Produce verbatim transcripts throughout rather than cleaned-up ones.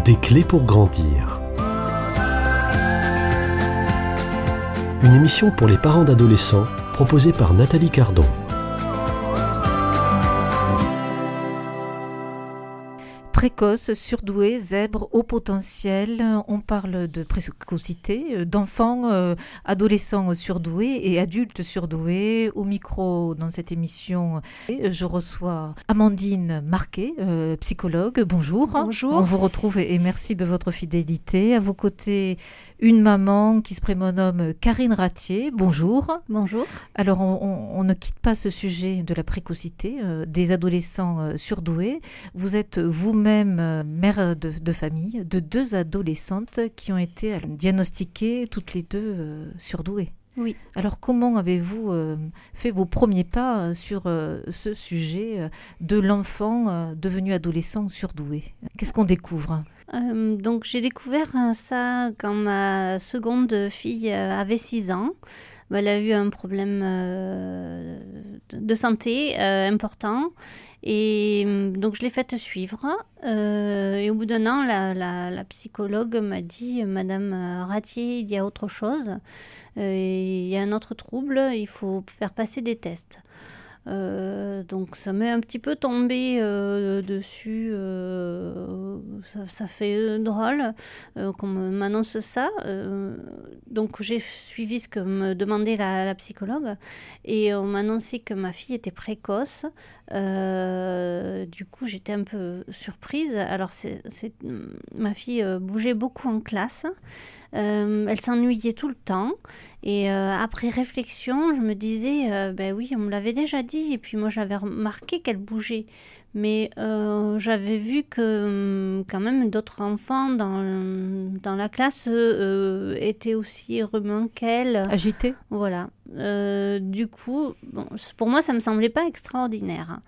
Des clés pour grandir. Une émission pour les parents d'adolescents proposée par Nathalie Cardon. Précoce, surdoué, zèbre, haut potentiel, on parle de précocité, d'enfants, euh, adolescents surdoués et adultes surdoués. Au micro, dans cette émission, je reçois Amandine Marquet, euh, psychologue. Bonjour. Bonjour. On vous retrouve et merci de votre fidélité. À vos côtés, une maman qui se prénomme Karine Ratier. Bonjour. Bonjour. Alors, on, on, on ne quitte pas ce sujet de la précocité, euh, des adolescents euh, surdoués. Vous êtes vous-même même euh, mère de, de famille, de deux adolescentes qui ont été euh, diagnostiquées toutes les deux euh, surdouées. Oui. Alors comment avez-vous euh, fait vos premiers pas euh, sur euh, ce sujet euh, de l'enfant euh, devenu adolescent surdoué? Qu'est-ce qu'on découvre? euh, Donc j'ai découvert ça quand ma seconde fille avait six ans. Elle a eu un problème euh, de santé euh, important. Et donc, je l'ai faite suivre. Euh, et au bout d'un an, la, la, la psychologue m'a dit « Madame Ratier, il y a autre chose. Euh, il y a un autre trouble. Il faut faire passer des tests. Euh, » Donc, ça m'est un petit peu tombé euh, dessus. Euh, ça, ça fait drôle euh, qu'on m'annonce ça. Euh, donc, j'ai suivi ce que me demandait la, la psychologue. Et on m'a annoncé que ma fille était précoce. Euh, du coup, j'étais un peu surprise. Alors, c'est, c'est, ma fille euh, bougeait beaucoup en classe. Euh, elle s'ennuyait tout le temps. Et euh, après réflexion, je me disais, euh, ben oui, on me l'avait déjà dit. Et puis moi, j'avais remarqué qu'elle bougeait. Mais euh, j'avais vu que quand même d'autres enfants dans, dans la classe euh, étaient aussi remuants qu'elle. Agités. Voilà. Euh, du coup, bon, pour moi, ça ne me semblait pas extraordinaire.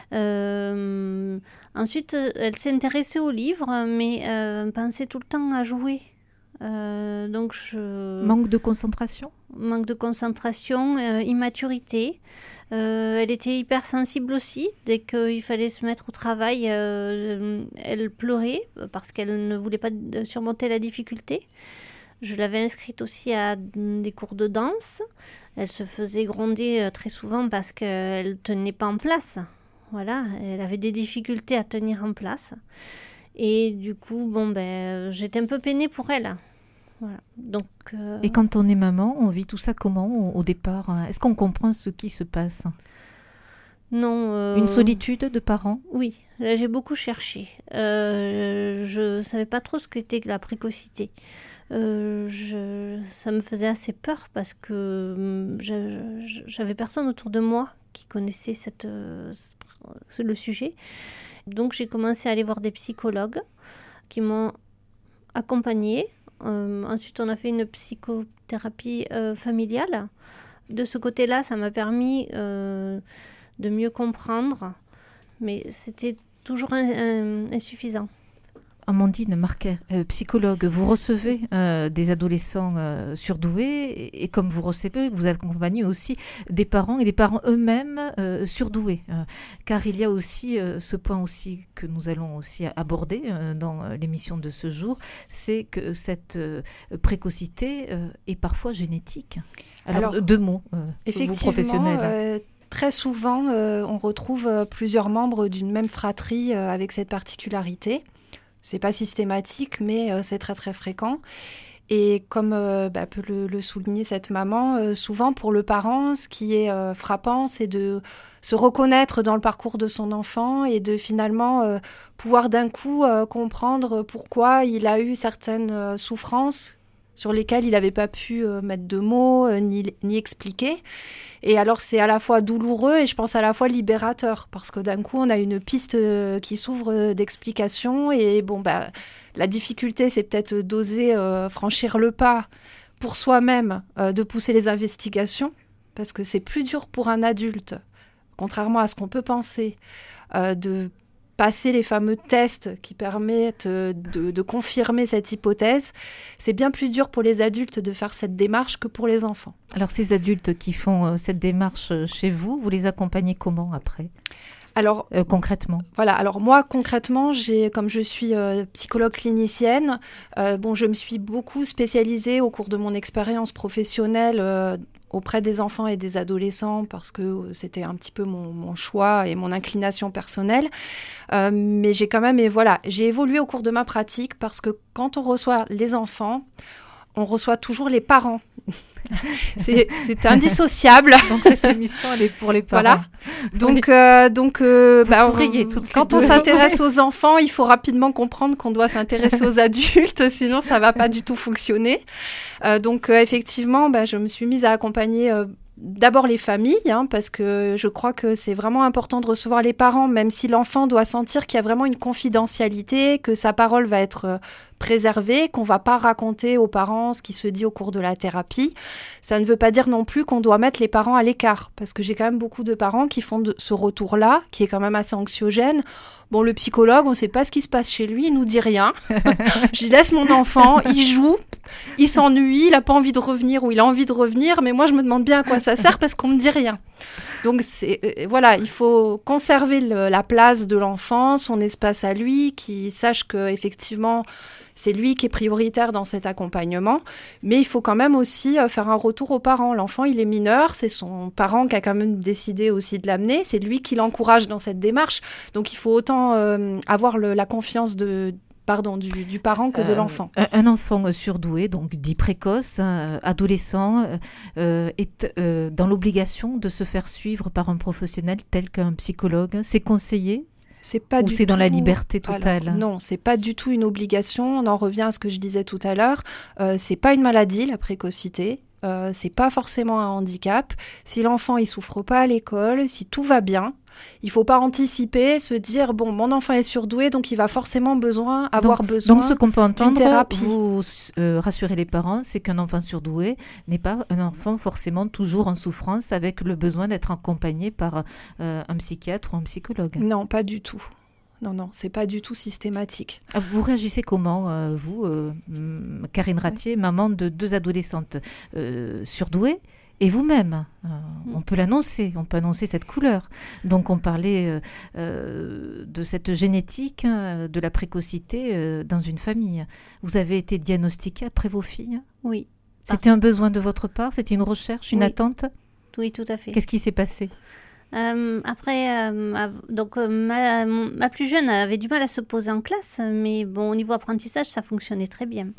Euh, ensuite, elle s'est intéressée aux livres, mais euh, pensait tout le temps à jouer. Euh, donc je... Manque de concentration Manque de concentration, euh, immaturité. Euh, elle était hypersensible aussi. Dès qu'il fallait se mettre au travail, euh, elle pleurait parce qu'elle ne voulait pas surmonter la difficulté. Je l'avais inscrite aussi à des cours de danse. Elle se faisait gronder très souvent parce qu'elle ne tenait pas en place. Voilà, elle avait des difficultés à tenir en place. Et du coup, bon, ben, j'étais un peu peinée pour elle. Voilà. Donc, euh... Et quand on est maman, on vit tout ça comment au, au départ? Est-ce qu'on comprend ce qui se passe? Non. Euh... Une solitude de parents? Oui, là, j'ai beaucoup cherché. Euh, je ne savais pas trop ce qu'était la précocité. Euh, je, ça me faisait assez peur parce que je, je, j'avais personne autour de moi qui connaissait cette, euh, le sujet. Donc, j'ai commencé à aller voir des psychologues qui m'ont accompagnée. Euh, ensuite, on a fait une psychothérapie euh, familiale. De ce côté-là, ça m'a permis euh, de mieux comprendre, mais c'était toujours un, un, insuffisant. Amandine Marquet, euh, psychologue, vous recevez euh, des adolescents euh, surdoués et, et comme vous recevez, vous accompagnez aussi des parents et des parents eux-mêmes euh, surdoués. Euh, car il y a aussi euh, ce point aussi que nous allons aussi aborder euh, dans euh, l'émission de ce jour, c'est que cette euh, précocité euh, est parfois génétique. Alors, Alors deux mots, euh, effectivement, vous professionnels. Euh, très souvent, euh, on retrouve euh, plusieurs membres d'une même fratrie euh, avec cette particularité. C'est pas systématique, mais euh, c'est très très fréquent. Et comme euh, bah, peut le, le souligner cette maman, euh, souvent pour le parent, ce qui est euh, frappant, c'est de se reconnaître dans le parcours de son enfant et de finalement euh, pouvoir d'un coup euh, comprendre pourquoi il a eu certaines euh, souffrances sur lesquelles il n'avait pas pu euh, mettre de mots euh, ni, ni expliquer. Et alors, c'est à la fois douloureux et je pense à la fois libérateur, parce que d'un coup, on a une piste euh, qui s'ouvre euh, d'explication. Et bon, bah, la difficulté, c'est peut-être d'oser euh, franchir le pas pour soi-même, euh, de pousser les investigations, parce que c'est plus dur pour un adulte, contrairement à ce qu'on peut penser, euh, de passer les fameux tests qui permettent de, de confirmer cette hypothèse. C'est bien plus dur pour les adultes de faire cette démarche que pour les enfants. Alors ces adultes qui font euh, cette démarche chez vous, vous les accompagnez comment après ? Alors, euh, concrètement. Voilà. Alors moi, concrètement, j'ai, comme je suis euh, psychologue clinicienne, euh, bon, je me suis beaucoup spécialisée au cours de mon expérience professionnelle euh, auprès des enfants et des adolescents parce que c'était un petit peu mon, mon choix et mon inclination personnelle. Euh, mais j'ai quand même, et voilà, j'ai évolué au cours de ma pratique parce que quand on reçoit les enfants, on reçoit toujours les parents. c'est, c'est indissociable. Donc cette émission, elle est pour les parents. Voilà. Donc, oui. euh, donc euh, bah, on, quand on s'intéresse aux enfants, il faut rapidement comprendre qu'on doit s'intéresser aux adultes, sinon ça ne va pas du tout fonctionner. Euh, donc euh, effectivement, bah, je me suis mise à accompagner euh, d'abord les familles, hein, parce que je crois que c'est vraiment important de recevoir les parents, même si l'enfant doit sentir qu'il y a vraiment une confidentialité, que sa parole va être euh, préservée, qu'on ne va pas raconter aux parents ce qui se dit au cours de la thérapie. Ça ne veut pas dire non plus qu'on doit mettre les parents à l'écart, parce que j'ai quand même beaucoup de parents qui font de ce retour-là, qui est quand même assez anxiogène. Bon, le psychologue, on ne sait pas ce qui se passe chez lui, il ne nous dit rien. J'y laisse mon enfant, il joue, il s'ennuie, il n'a pas envie de revenir ou il a envie de revenir, mais moi, je me demande bien à quoi ça sert parce qu'on ne me dit rien. Donc, c'est, euh, voilà, il faut conserver le, la place de l'enfant, son espace à lui, qu'il sache qu'effectivement, c'est lui qui est prioritaire dans cet accompagnement. Mais il faut quand même aussi euh, faire un retour aux parents. L'enfant, il est mineur, c'est son parent qui a quand même décidé aussi de l'amener. C'est lui qui l'encourage dans cette démarche. Donc, il faut autant euh, avoir le, la confiance de... Pardon, du, du parent que de euh, l'enfant. Un enfant surdoué, donc dit précoce, euh, adolescent, euh, est euh, dans l'obligation de se faire suivre par un professionnel tel qu'un psychologue. C'est conseillé ? C'est pas Ou du c'est tout... dans la liberté totale? Alors, non, c'est pas du tout une obligation. On en revient à ce que je disais tout à l'heure. Euh, c'est pas une maladie, la précocité. Euh, c'est pas forcément un handicap. Si l'enfant il souffre pas à l'école, si tout va bien, il faut pas anticiper, se dire bon, mon enfant est surdoué, donc il va forcément besoin avoir donc, besoin donc ce qu'on peut entendre, d'une thérapie. Vous euh, rassurez les parents, c'est qu'un enfant surdoué n'est pas un enfant forcément toujours en souffrance, avec le besoin d'être accompagné par euh, un psychiatre ou un psychologue. Non, pas du tout. Non, non, c'est pas du tout systématique. Vous réagissez comment, euh, vous, euh, Karine Ratier, oui. maman de deux adolescentes euh, surdouées, et vous-même, euh, mmh. on peut l'annoncer, on peut annoncer cette couleur. Donc on parlait euh, euh, de cette génétique, euh, de la précocité euh, dans une famille. Vous avez été diagnostiquée après vos filles? Oui. C'était un besoin de votre part? C'était une recherche, une oui. attente? Oui, tout à fait. Qu'est-ce qui s'est passé? Euh, après, euh, donc euh, ma, ma plus jeune avait du mal à se poser en classe, mais bon, au niveau apprentissage, ça fonctionnait très bien.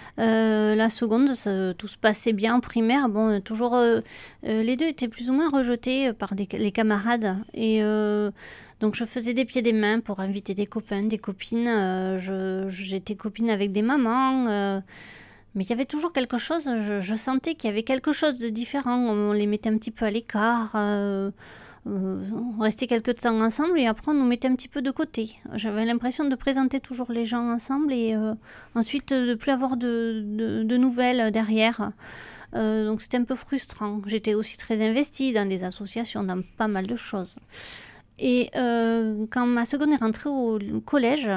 Euh, la seconde, ça, tout se passait bien en primaire. Bon, toujours, euh, euh, les deux étaient plus ou moins rejetés par des, les camarades. Et euh, donc, je faisais des pieds et des mains pour inviter des copains, des copines. Euh, je, j'étais copine avec des mamans. Euh, mais il y avait toujours quelque chose, je, je sentais qu'il y avait quelque chose de différent. On les mettait un petit peu à l'écart. Euh, Euh, on restait quelques temps ensemble et après on nous mettait un petit peu de côté. J'avais l'impression de présenter toujours les gens ensemble et euh, ensuite de ne plus avoir de, de, de nouvelles derrière. Euh, donc c'était un peu frustrant. J'étais aussi très investie dans des associations, dans pas mal de choses. Et euh, quand ma seconde est rentrée au collège,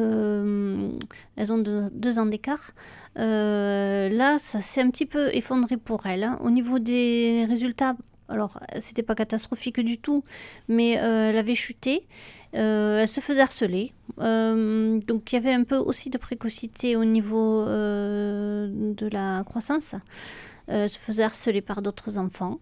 euh, elles ont deux, deux ans d'écart, euh, là ça s'est un petit peu effondré pour elles. Hein. Au niveau des résultats, alors, c'était pas catastrophique du tout, mais euh, elle avait chuté, euh, elle se faisait harceler. Euh, donc, il y avait un peu aussi de précocité au niveau euh, de la croissance. Euh, elle se faisait harceler par d'autres enfants.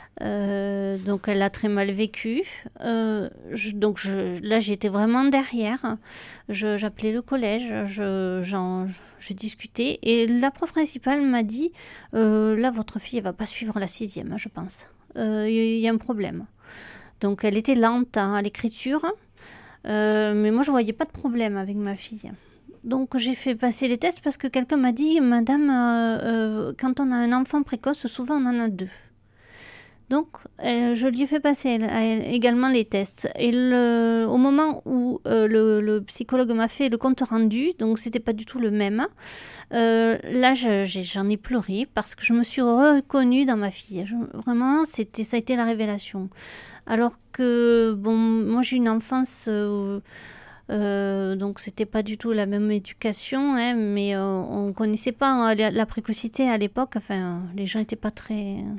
Euh, donc, elle l'a très mal vécu. Euh, je, donc, je, là, j'étais vraiment derrière. Je, j'appelais le collège, je, j'en, je discutais. Et la prof principale m'a dit, euh, là, votre fille, elle va pas suivre la sixième, je pense. Il euh, y, y a un problème. Donc, elle était lente hein, à l'écriture, euh, mais moi, je ne voyais pas de problème avec ma fille. Donc, j'ai fait passer les tests parce que quelqu'un m'a dit, Madame, euh, euh, quand on a un enfant précoce, souvent, on en a deux. Donc, euh, je lui ai fait passer elle, elle, également les tests. Et le, au moment où euh, le, le psychologue m'a fait le compte rendu, donc c'était pas du tout le même, euh, là je, j'ai, j'en ai pleuré parce que je me suis reconnue dans ma fille. Je, vraiment, c'était, ça a été la révélation. Alors que, bon, moi j'ai une enfance... Euh, Euh, donc c'était pas du tout la même éducation, hein, mais euh, on connaissait pas hein, la, la précocité à l'époque. Enfin, les gens étaient pas très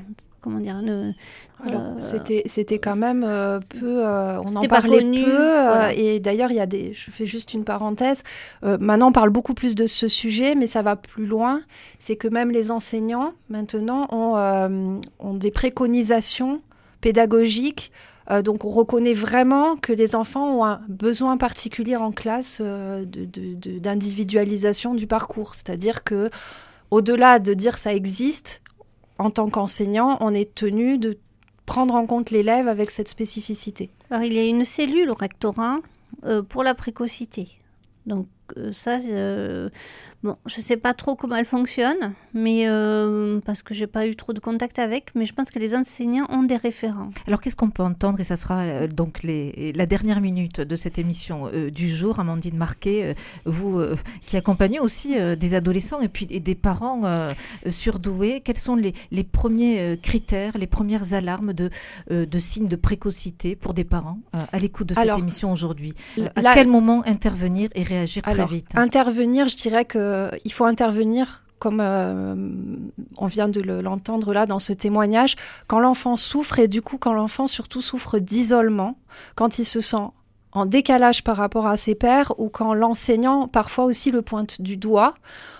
comment dire, le, Alors, euh, c'était, c'était quand même euh, peu, euh, on en c'était pas parlait connu, peu, euh, voilà. et d'ailleurs, il y a des, je fais juste une parenthèse, euh, maintenant on parle beaucoup plus de ce sujet, mais ça va plus loin, c'est que même les enseignants, maintenant, ont, euh, ont des préconisations pédagogiques, euh, donc on reconnaît vraiment que les enfants ont un besoin particulier en classe euh, de, de, de, d'individualisation du parcours, c'est-à-dire que au-delà de dire ça existe, en tant qu'enseignant, on est tenu de prendre en compte l'élève avec cette spécificité. Alors, il y a une cellule au rectorat euh, pour la précocité. Donc, euh, ça, euh, bon, je ne sais pas trop comment elle fonctionne, mais euh, parce que je n'ai pas eu trop de contact avec, mais je pense que les enseignants ont des référents. Alors, qu'est-ce qu'on peut entendre, et ça sera euh, donc les, la dernière minute de cette émission euh, du jour, Amandine Marquet, euh, vous euh, qui accompagnez aussi euh, des adolescents et puis et des parents euh, surdoués, quels sont les, les premiers euh, critères, les premières alarmes de, euh, de signes de précocité pour des parents euh, à l'écoute de cette Alors, émission aujourd'hui euh, À là, quel moment intervenir et réagir très alors, vite? Intervenir, je dirais qu'il faut intervenir comme euh, on vient de le, l'entendre là dans ce témoignage, quand l'enfant souffre et du coup quand l'enfant surtout souffre d'isolement, quand il se sent en décalage par rapport à ses pairs ou quand l'enseignant parfois aussi le pointe du doigt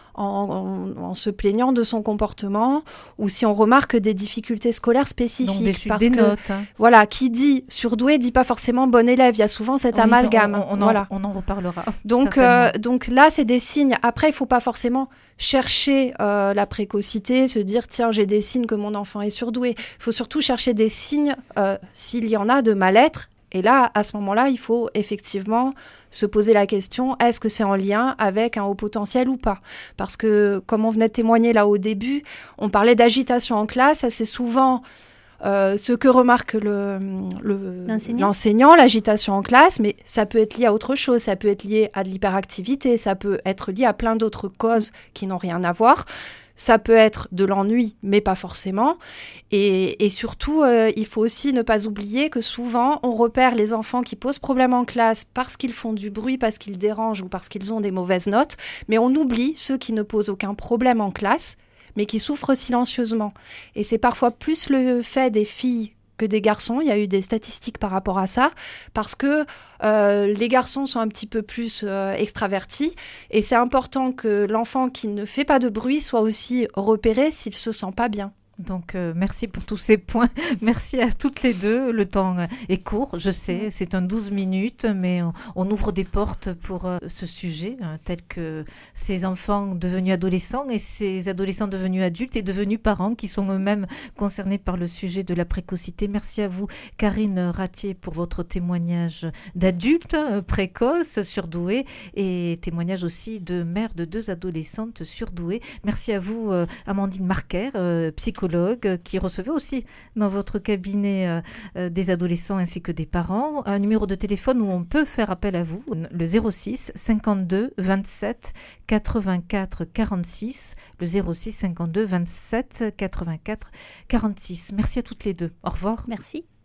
en, en, en se plaignant de son comportement ou si on remarque des difficultés scolaires spécifiques. Donc des chutes parce des que, notes. Hein. Voilà, qui dit surdoué dit pas forcément bon élève. Il y a souvent cet oui, amalgame. On, on, voilà. en, on en reparlera. Donc, euh, donc là, c'est des signes. Après, il faut pas forcément chercher euh, la précocité, se dire tiens, j'ai des signes que mon enfant est surdoué. Il faut surtout chercher des signes, euh, s'il y en a, de mal-être. Et là, à ce moment-là, il faut effectivement se poser la question, est-ce que c'est en lien avec un haut potentiel ou pas? Parce que, comme on venait de témoigner là au début, on parlait d'agitation en classe, c'est souvent euh, ce que remarque le, le, l'enseignant. l'enseignant, l'agitation en classe, mais ça peut être lié à autre chose, ça peut être lié à de l'hyperactivité, ça peut être lié à plein d'autres causes qui n'ont rien à voir. Ça peut être de l'ennui, mais pas forcément. Et, et surtout, euh, il faut aussi ne pas oublier que souvent, on repère les enfants qui posent problème en classe parce qu'ils font du bruit, parce qu'ils dérangent ou parce qu'ils ont des mauvaises notes. Mais on oublie ceux qui ne posent aucun problème en classe, mais qui souffrent silencieusement. Et c'est parfois plus le fait des filles que des garçons. Il y a eu des statistiques par rapport à ça, parce que euh, les garçons sont un petit peu plus euh, extravertis, et c'est important que l'enfant qui ne fait pas de bruit soit aussi repéré s'il se sent pas bien. Donc, euh, merci pour tous ces points. Merci à toutes les deux. Le temps est court, je sais, c'est un douze minutes, mais on, on ouvre des portes pour euh, ce sujet, hein, tel que ces enfants devenus adolescents et ces adolescents devenus adultes et devenus parents qui sont eux-mêmes concernés par le sujet de la précocité. Merci à vous, Karine Ratier, pour votre témoignage d'adulte euh, précoce, surdoué, et témoignage aussi de mère de deux adolescentes surdouées. Merci à vous, euh, Amandine Marquet, euh, psychologue, qui recevait aussi dans votre cabinet euh, euh, des adolescents ainsi que des parents. Un numéro de téléphone où on peut faire appel à vous, le zéro six cinquante-deux vingt-sept quatre-vingt-quatre quarante-six, le zéro six cinquante-deux vingt-sept quatre-vingt-quatre quarante-six. Merci à toutes les deux. Au revoir. Merci.